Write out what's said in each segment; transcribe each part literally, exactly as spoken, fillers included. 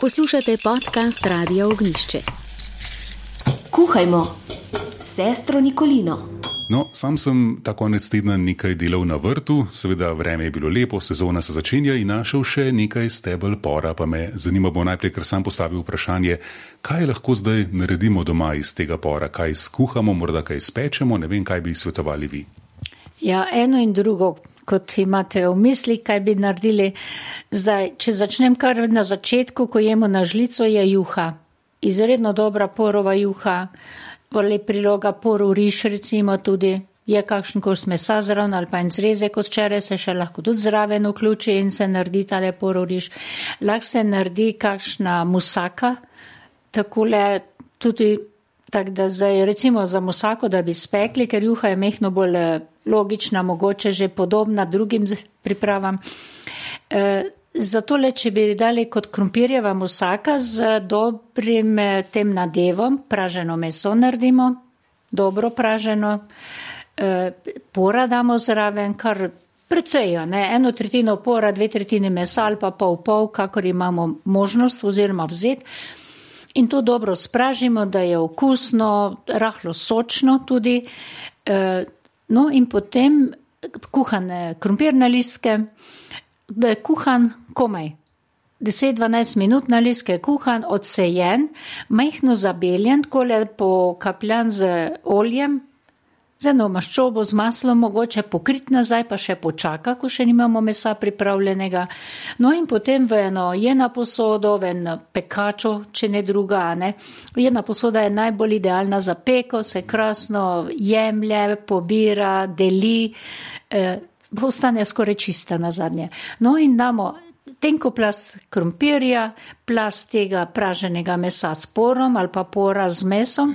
Poslušate podcast Radia Ognjišče. Kuhajmo, sestro Nikolino. No, sam sem ta konec tedna nekaj delal na vrtu, seveda vreme je bilo lepo, sezona se začenja in našel še nekaj stebel pora, pa me zanima bo najprej, ker sam postavil vprašanje, kaj lahko zdaj naredimo doma iz tega pora, kaj skuhamo, morda kaj spečemo, ne vem, kaj bi svetovali vi. Ja, eno in drugo, kot imate v misli, kaj bi naredili. Zdaj, če začnem kar na začetku, ko jemo na žlico, je juha. Izredno dobra porova juha, vole priloga porov riž, recimo tudi, je kakšen kos mesa zraven ali pa en zrezek od včeraj se še lahko tudi zraven vključi in se naredi tale porov riž. Lahko se naredi kakšna musaka, takole tudi, tak da zdaj recimo za musako, da bi spekli, ker juha je mehno bolj logična, mogoče že podobna drugim pripravam. E, Zato le, če bi dali kot krompirjeva musaka z dobrim tem nadevom, praženo meso naredimo, dobro praženo, e, pora damo zraven, kar precej, ne, eno tretjino pora, dve tretjini mesa ali pa pol pol, kakor imamo možnost oziroma vzeti. In to dobro spražimo, da je okusno, rahlo sočno tudi. E, no in potem kuhane krompirne listke, da je kuhan komaj. deset do dvanajst minut na listke je kuhan, odsejen, majhno zabeljen, takole pokapljan z oljem, z eno maščobo, z maslom, mogoče pokrit nazaj, pa še počaka, ko še nimamo mesa pripravljenega. No in potem v eno jena posodo, v eno pekačo, če ne druga, ne. Jena posoda je najbolj idealna za peko, se krasno jemlje, pobira, deli, eh, ostane skoraj čista na zadnje. No in damo tenko plast krompirja, plast tega praženega mesa s porom ali pa pora z mesom,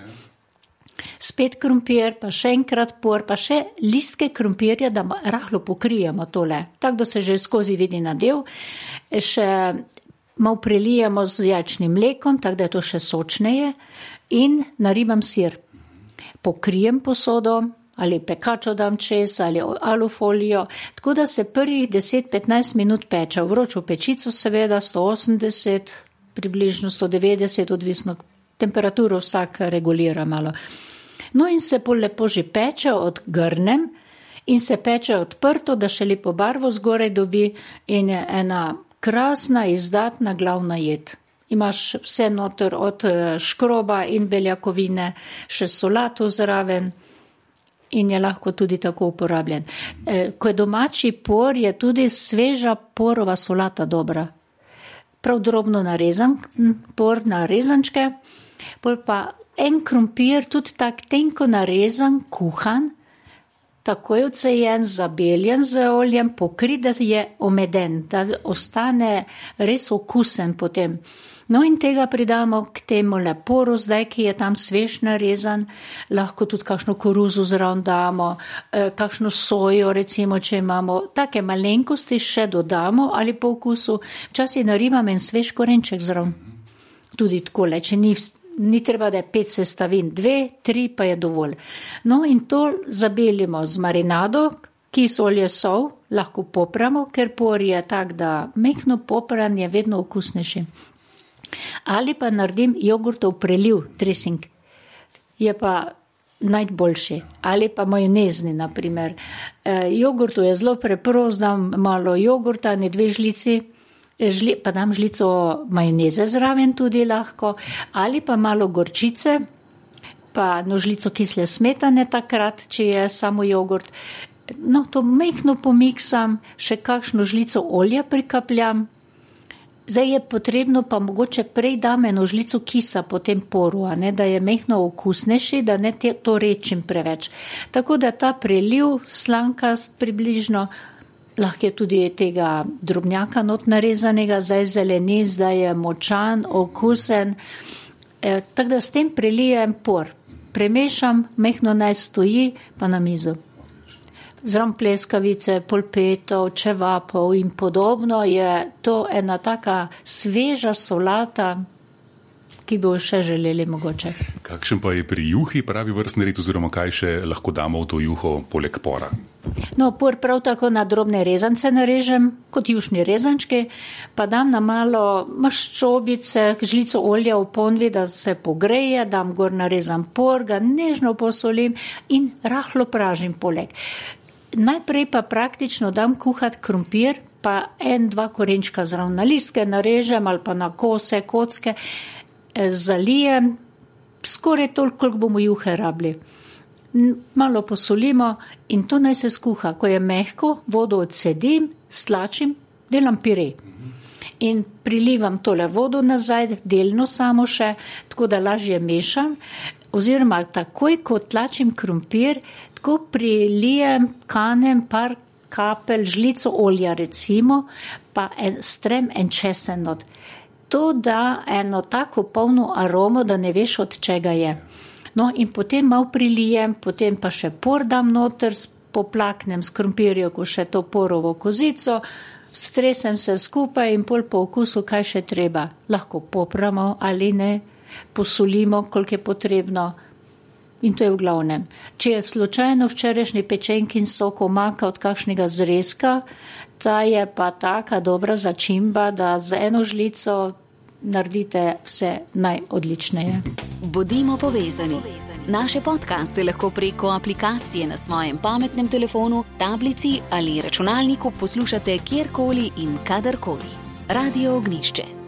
spet krompir, pa še enkrat por, pa še listke krompirja, da rahlo pokrijemo tole, tako da se že skozi vidi nadev, še malo prelijemo z jajčnim mlekom, tako da je to še sočneje in naribam sir. Pokrijem posodo, ali pekačo dam čez, ali alufolijo, tako da se prvih deset do petnajst minut peče. Vročo pečico seveda, sto osemdeset, približno sto devetdeset, odvisno temperaturo vsak regulira malo. No in se pol lepo že peče, odgrnem in se peče odprto, da še lepo barvo zgoraj dobi in je ena krasna, izdatna glavna jed. Imaš vse noter od škroba in beljakovine, še solato zraven, in je lahko tudi tako uporabljen. Ko je domači por, je tudi sveža porova solata dobra. Prav drobno narezan por na rezančke, pol pa en krompir, tudi tak tenko narezan, kuhan, takoj odsejen, zabeljen z oljem, pokrit, da je omeden, da ostane res okusen potem. No in tega pridamo k temu leporu, zdaj, ki je tam svež narezan, lahko tudi kakšno koruzo zraven damo, kakšno sojo, recimo, če imamo, take malenkosti še dodamo ali po okusu, včasih naribam en svež korenček zraven. Tudi takole, če ni, ni treba, da je pet sestavin, dve, tri pa je dovolj. No in to zabelimo z marinado, kis, olje, sol, lahko popramo, ker por je tak, da mehno popran je vedno okusnejši. Ali pa naredim jogurtov preliv, dressing, je pa najboljši. Ali pa majonezni, na primer. E, jogurtu je zelo preprost, dam malo jogurta, ne dve žlici, žli, pa dam žlico majoneze zraven tudi lahko, ali pa malo gorčice, pa no žlico kisle smetane takrat, če je samo jogurt. No, to mehno pomiksam, še kakšno žlico olja prikapljam. Zdaj je potrebno pa mogoče prej dam eno žlico kisa po tem poru, a ne, da je mehno okusnejši, da ne te, to rečim preveč. Tako da ta preliv, slankast približno, lahko je tudi tega drobnjaka not narezanega, zdaj zeleni, zdaj je močan, okusen. E, tako da s tem prelijem por. Premešam, mehno naj stoji, pa na mizo. Zraven pleskavice, polpetov, čevapov in podobno je to ena taka sveža solata, ki bi jo še želeli mogoče. Kakšen pa je pri juhi pravi vrstni red oziroma kaj še lahko damo v to juho poleg pora? No, por prav tako na drobne rezance narežem, kot jušni rezančki, pa dam na malo maščobice, žlico olja v ponvi, da se pogreje, dam gor narezan por, ga nežno posolim in rahlo pražim poleg. Najprej pa praktično dam kuhat krompir, pa en, dva korenčka zraven na listke narežem ali pa na kose, kocke, zalijem, skoraj toliko, koliko bomo juhe rabili. Malo posolimo in to naj se skuha. Ko je mehko, vodo odsedim, stlačim, delam pire. In prilivam tole vodo nazaj, delno samo še, tako da lažje mešam. Oziroma takoj, ko tlačim krompir, tako prilijem, kanem par kapelj, žlico olja recimo, pa en, strem en česen od. To da eno tako polno aromo, da ne veš, od čega je. No in potem malo prilijem, potem pa še por dam noter, poplaknem s krompirjo, ko še to porovo kozico, stresem se skupaj in pol po okusu, kaj še treba. Lahko popramo ali ne, posolimo, koliko je potrebno. In to je v glavnem. Če je slučajno včerajšnji pečenkin sok omaka od kakšnega zrezka, ta je pa taka dobra začimba, da z eno žlico naredite vse najodličneje. Bodimo povezani. Naše podcaste lahko preko aplikacije na svojem pametnem telefonu, tablici ali računalniku poslušate kjerkoli in kadarkoli. Radio Ognišče.